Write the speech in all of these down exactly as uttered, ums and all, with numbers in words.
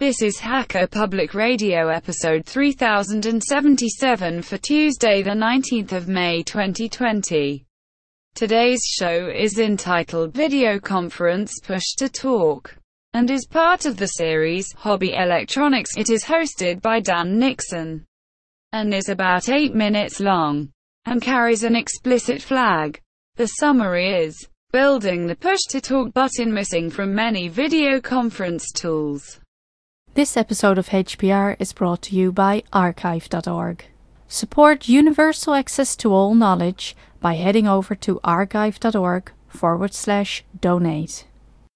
This is Hacker Public Radio episode three thousand seventy-seven for Tuesday the nineteenth of May twenty twenty. Today's show is entitled Video Conference Push to Talk and is part of the series Hobby Electronics. It is hosted by Dan Nixon and is about eight minutes long and carries an explicit flag. The summary is: building the push to talk button missing from many video conference tools. This episode of H P R is brought to you by archive dot org. Support universal access to all knowledge by heading over to archive dot org forward slash donate.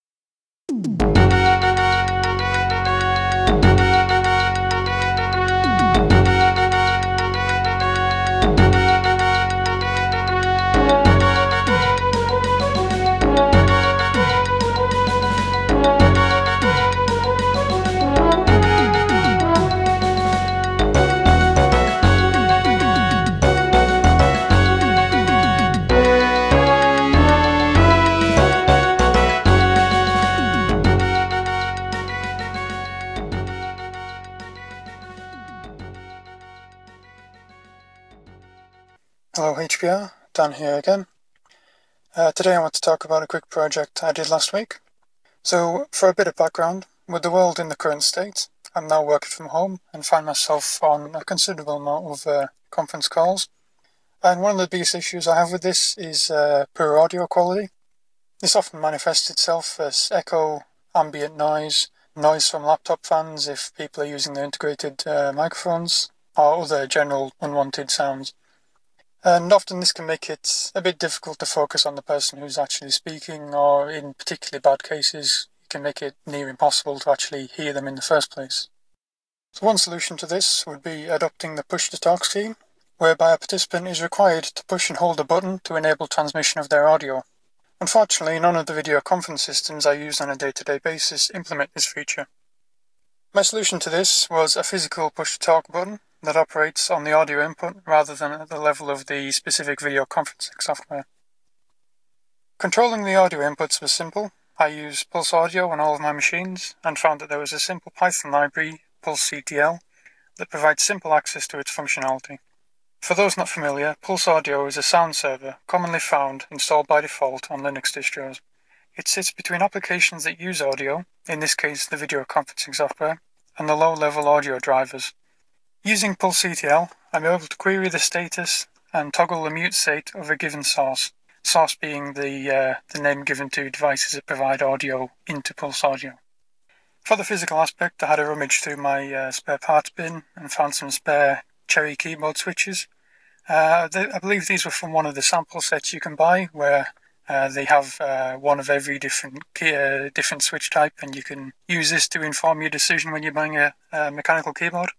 Hello H P R, Dan here again. Uh, today I want to talk about a quick project I did last week. So, for a bit of background, with the world in the current state, I'm now working from home and find myself on a considerable amount of uh, conference calls. And one of the biggest issues I have with this is uh, poor audio quality. This often manifests itself as echo, ambient noise, noise from laptop fans if people are using the integrated uh, microphones, or other general unwanted sounds. And often this can make it a bit difficult to focus on the person who's actually speaking, or in particularly bad cases, it can make it near impossible to actually hear them in the first place. So one solution to this would be adopting the push-to-talk scheme, whereby a participant is required to push and hold a button to enable transmission of their audio. Unfortunately, none of the video conference systems I use on a day-to-day basis implement this feature. My solution to this was a physical push-to-talk button that operates on the audio input rather than at the level of the specific video conferencing software. Controlling the audio inputs was simple. I use Pulse Audio on all of my machines and found that there was a simple Python library, Pulse C T L, that provides simple access to its functionality. For those not familiar, Pulse Audio is a sound server commonly found installed by default on Linux distros. It sits between applications that use audio, in this case the video conferencing software, and the low-level audio drivers. Using Pulse C T L, I'm able to query the status and toggle the mute state of a given source, source being the uh, the name given to devices that provide audio into Pulse Audio. For the physical aspect, I had a rummage through my uh, spare parts bin and found some spare Cherry keyboard switches. Uh, they, I believe these were from one of the sample sets you can buy, where uh, they have uh, one of every different key, uh, different switch type, and you can use this to inform your decision when you're buying a, a mechanical keyboard.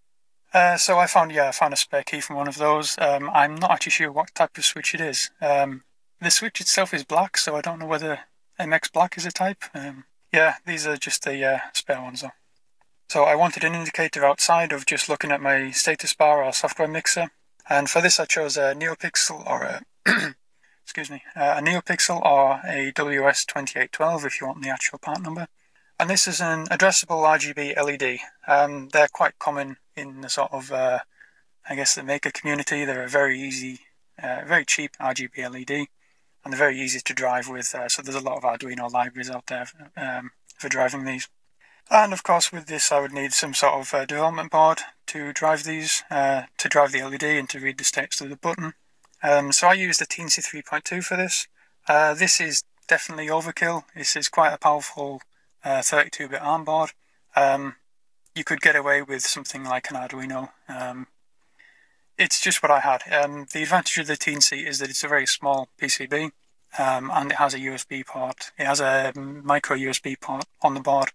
Uh, so I found, yeah, I found a spare key from one of those. Um, I'm not actually sure what type of switch it is. Um, the switch itself is black, so I don't know whether M X Black is a type. Um, yeah, these are just the uh, spare ones though. So I wanted an indicator outside of just looking at my status bar or software mixer, and for this I chose a NeoPixel or a excuse me, uh, a NeoPixel or a W S twenty-eight twelve if you want the actual part number. And this is an addressable R G B L E D. Um, they're quite common in the sort of, uh, I guess, the maker community. They're a very easy, uh, very cheap R G B L E D, and they're very easy to drive with. Uh, so there's a lot of Arduino libraries out there for, um, for driving these. And of course, with this, I would need some sort of uh, development board to drive these, uh, to drive the L E D and to read the status of the button. Um, so I used a Teensy three point two for this. Uh, this is definitely overkill. This is quite a powerful Uh, thirty-two bit ARM board. Um, you could get away with something like an Arduino. Um, it's just what I had. Um, the advantage of the Teensy is that it's a very small P C B, um, and it has a U S B port. It has a micro U S B port on the board.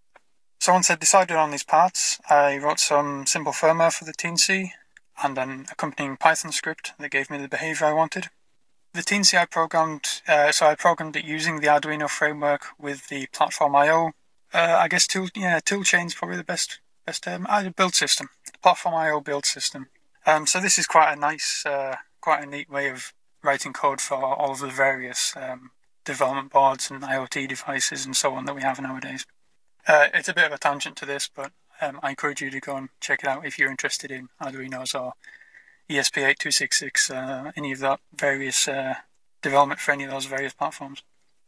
So once I decided on these parts, I wrote some simple firmware for the Teensy and an accompanying Python script that gave me the behavior I wanted. The Teensy I programmed, uh, so I programmed it using the Arduino framework with the Platform I O. Uh, I guess tool, yeah, toolchain is probably the best best term. Uh, build system, Platform I O build system. Um, so this is quite a nice, uh, quite a neat way of writing code for all of the various um, development boards and IoT devices and so on that we have nowadays. Uh, it's a bit of a tangent to this, but um, I encourage you to go and check it out if you're interested in Arduinos or E S P eight two sixty-six, uh, any of that various uh, development for any of those various platforms.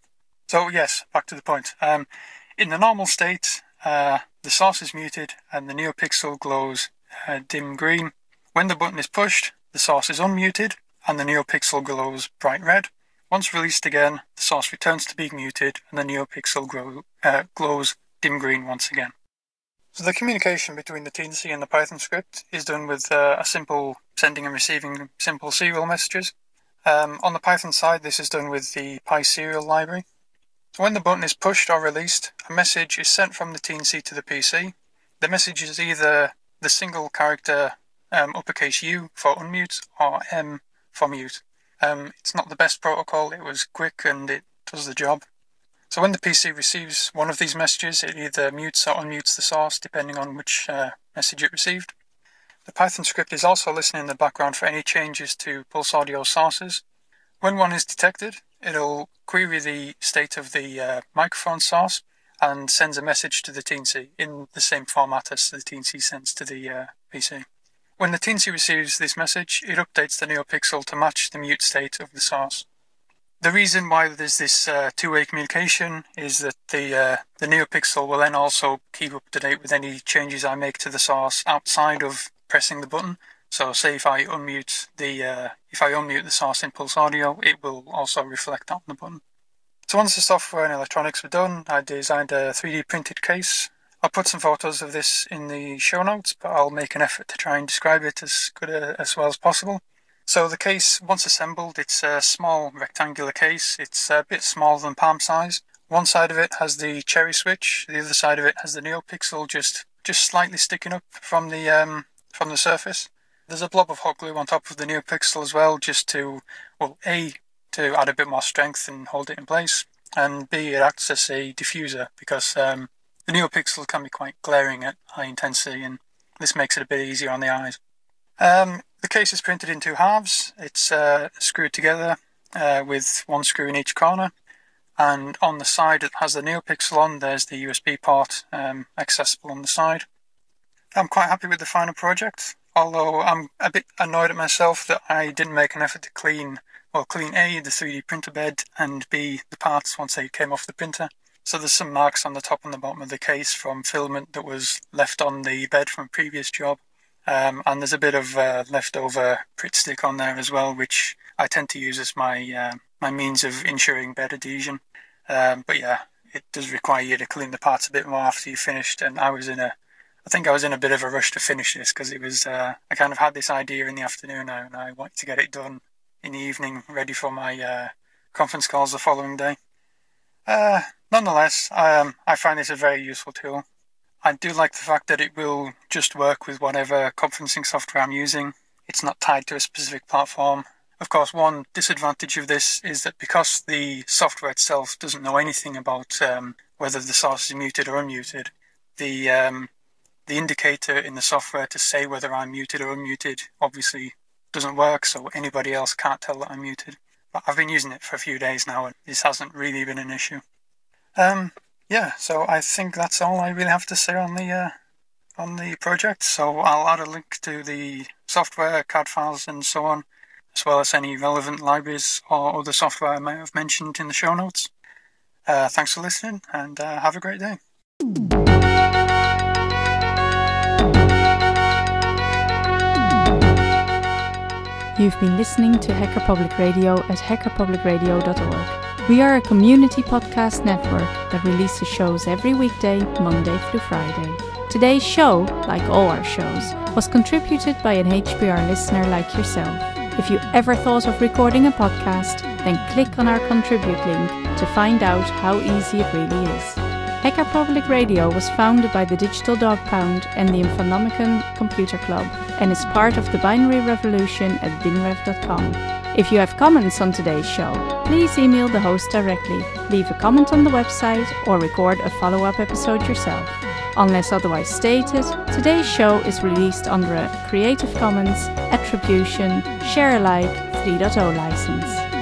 So yes, back to the point. Um, in the normal state, uh, the source is muted and the NeoPixel glows uh, dim green. When the button is pushed, the source is unmuted and the NeoPixel glows bright red. Once released again, the source returns to being muted and the NeoPixel glow, uh, glows dim green once again. So the communication between the Teensy and the Python script is done with uh, a simple sending and receiving simple serial messages. Um, on the Python side, this is done with the PySerial library. So when the button is pushed or released, a message is sent from the Teensy to the P C. The message is either the single character um, uppercase U for unmute or M for mute. Um, it's not the best protocol, it was quick and it does the job. So when the P C receives one of these messages, it either mutes or unmutes the source depending on which uh, message it received. The Python script is also listening in the background for any changes to pulse audio sources. When one is detected, it'll query the state of the uh, microphone source and sends a message to the Teensy in the same format as the Teensy sends to the uh, P C. When the Teensy receives this message, it updates the NeoPixel to match the mute state of the source. The reason why there's this uh, two-way communication is that the uh, the NeoPixel will then also keep up to date with any changes I make to the source outside of pressing the button. So say if I unmute the uh, if I unmute the source in Pulse Audio, it will also reflect that on the button. So once the software and electronics were done, I designed a three D printed case. I'll put some photos of this in the show notes, but I'll make an effort to try and describe it as good a, as well as possible. So the case, once assembled, it's a small rectangular case. It's a bit smaller than palm size. One side of it has the cherry switch. The other side of it has the NeoPixel just just slightly sticking up from the um, from the surface. There's a blob of hot glue on top of the NeoPixel as well, just to, well, A, to add a bit more strength and hold it in place, and B, it acts as a diffuser because um, the NeoPixel can be quite glaring at high intensity, and this makes it a bit easier on the eyes. Um, the case is printed in two halves. It's uh, screwed together uh, with one screw in each corner, and on the side it has the NeoPixel on. There's the U S B port um, accessible on the side. I'm quite happy with the final project, although I'm a bit annoyed at myself that I didn't make an effort to clean, well, clean A, the three D printer bed, and B, the parts once they came off the printer. So there's some marks on the top and the bottom of the case from filament that was left on the bed from a previous job. Um, and there's a bit of uh, leftover Pritt stick on there as well, which I tend to use as my uh, my means of ensuring bed adhesion. Um, but yeah, it does require you to clean the parts a bit more after you've finished. And I was in a, I think I was in a bit of a rush to finish this because it was, uh, I kind of had this idea in the afternoon now, and I wanted to get it done in the evening, ready for my uh, conference calls the following day. Uh, nonetheless, um, I find this a very useful tool. I do like the fact that it will just work with whatever conferencing software I'm using. It's not tied to a specific platform. Of course, one disadvantage of this is that because the software itself doesn't know anything about um, whether the source is muted or unmuted, the um, the indicator in the software to say whether I'm muted or unmuted obviously doesn't work, so anybody else can't tell that I'm muted. But I've been using it for a few days now, and this hasn't really been an issue. Um, yeah, so I think that's all I really have to say on the uh, on the project. So I'll add a link to the software, C A D files, and so on, as well as any relevant libraries or other software I might have mentioned in the show notes. Uh, thanks for listening, and uh, have a great day. You've been listening to Hacker Public Radio at hacker public radio dot org. We are a community podcast network that releases shows every weekday, Monday through Friday. Today's show, like all our shows, was contributed by an H P R listener like yourself. If you ever thought of recording a podcast, then click on our contribute link to find out how easy it really is. Hacker Public Radio was founded by the Digital Dog Pound and the Infonomicon Computer Club and is part of the binary revolution at binrev dot com. If you have comments on today's show, please email the host directly, leave a comment on the website, or record a follow-up episode yourself. Unless otherwise stated, today's show is released under a Creative Commons Attribution Share Alike three point oh license.